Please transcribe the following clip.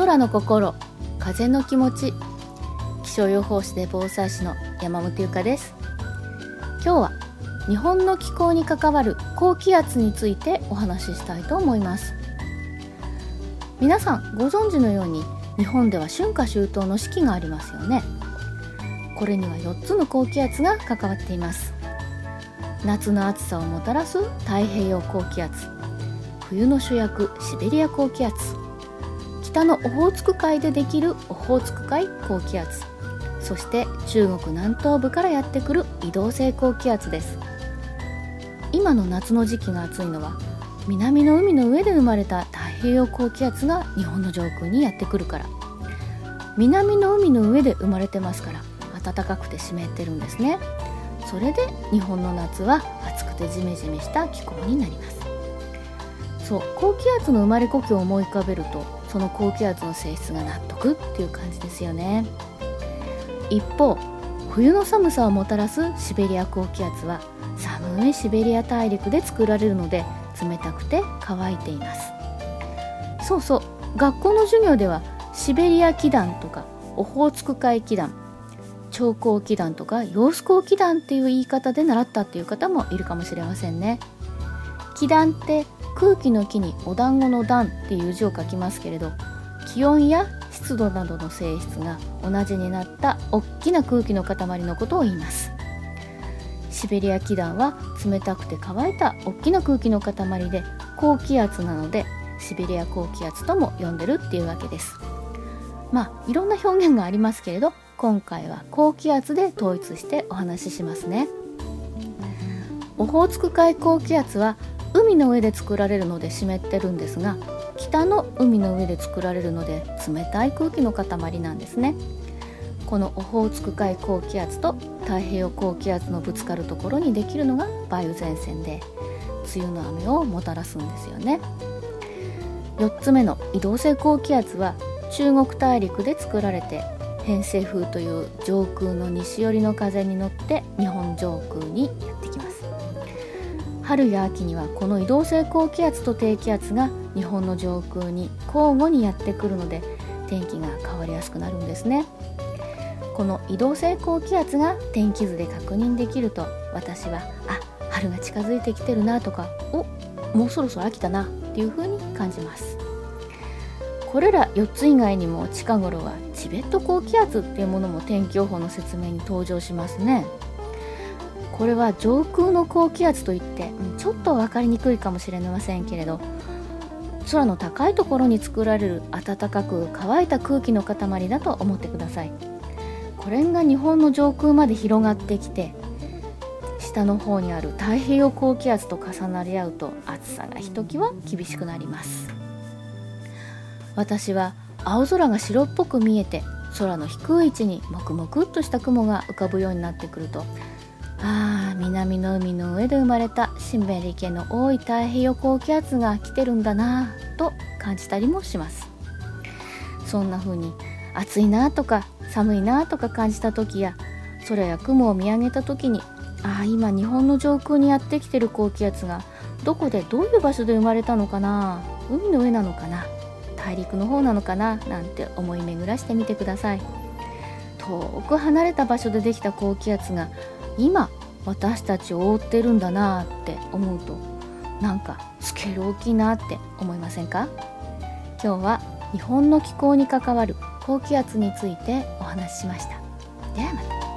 空の心、風の気持ち。気象予報士で防災士の山本優香です。今日は日本の気候に関わる高気圧についてお話ししたいと思います。皆さんご存知のように、日本では春夏秋冬の四季がありますよね。これには4つの高気圧が関わっています。夏の暑さをもたらす太平洋高気圧、冬の主役シベリア高気圧、北のオホーツク海でできるオホーツク海高気圧、そして中国南東部からやってくる移動性高気圧です。今の夏の時期が暑いのは、南の海の上で生まれた太平洋高気圧が日本の上空にやってくるから。南の海の上で生まれてますから、暖かくて湿ってるんですね。それで日本の夏は暑くてジメジメした気候になります。そう、高気圧の生まれ故郷を思い浮かべると、その高気圧の性質が納得っていう感じですよね。一方、冬の寒さをもたらすシベリア高気圧は、寒いシベリア大陸で作られるので、冷たくて乾いています。そうそう、学校の授業ではシベリア気団とかオホーツク海気団、長江気団とか揚子江気団っていう言い方で習ったっていう方もいるかもしれませんね。気団って空気の木にお団子の団っていう字を書きますけれど、気温や湿度などの性質が同じになった大きな空気の塊のことを言います。シベリア気団は冷たくて乾いた大きな空気の塊で、高気圧なのでシベリア高気圧とも呼んでるっていうわけです。いろんな表現がありますけれど、今回は高気圧で統一してお話ししますね。オホーツク海高気圧は海の上で作られるので湿ってるんですが、北の海の上で作られるので冷たい空気の塊なんですね。このオホーツク海高気圧と太平洋高気圧のぶつかるところにできるのが梅雨前線で、梅雨の雨をもたらすんですよね。4つ目の移動性高気圧は中国大陸で作られて、偏西風という上空の西寄りの風に乗って日本上空にやってきます。春や秋にはこの移動性高気圧と低気圧が日本の上空に交互にやってくるので、天気が変わりやすくなるんですね。この移動性高気圧が天気図で確認できると、私は春が近づいてきてるなとか、もうそろそろ秋だなっていう風に感じます。これら4つ以外にも近頃はチベット高気圧っていうものも天気予報の説明に登場しますね。これは上空の高気圧といって、ちょっと分かりにくいかもしれませんけれど、空の高いところに作られる暖かく乾いた空気の塊だと思ってください。これが日本の上空まで広がってきて、下の方にある太平洋高気圧と重なり合うと、暑さがひときわ厳しくなります。私は青空が白っぽく見えて、空の低い位置にもくもくっとした雲が浮かぶようになってくると、南の海の上で生まれたシベリアの多い太平洋高気圧が来てるんだなぁと感じたりもします。そんな風に暑いなとか寒いなとか感じた時や、空や雲を見上げた時に、今日本の上空にやってきてる高気圧がどこでどういう場所で生まれたのかな、海の上なのかな、大陸の方なのかな、なんて思い巡らしてみてください。遠く離れた場所でできた高気圧が今私たちを覆ってるんだなって思うと、なんかスケール大きいなって思いませんか？今日は日本の気候に関わる高気圧についてお話ししました。ではまた。